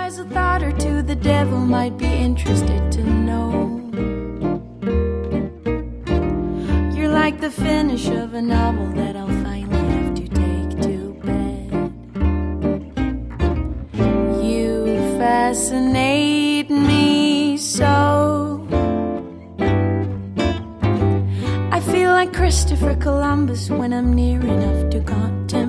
There's a thought or two the devil might be interested to know. You're like the finish of a novel that I'll finally have to take to bed. You fascinate me so. I feel like Christopher Columbus when I'm near enough to contemplate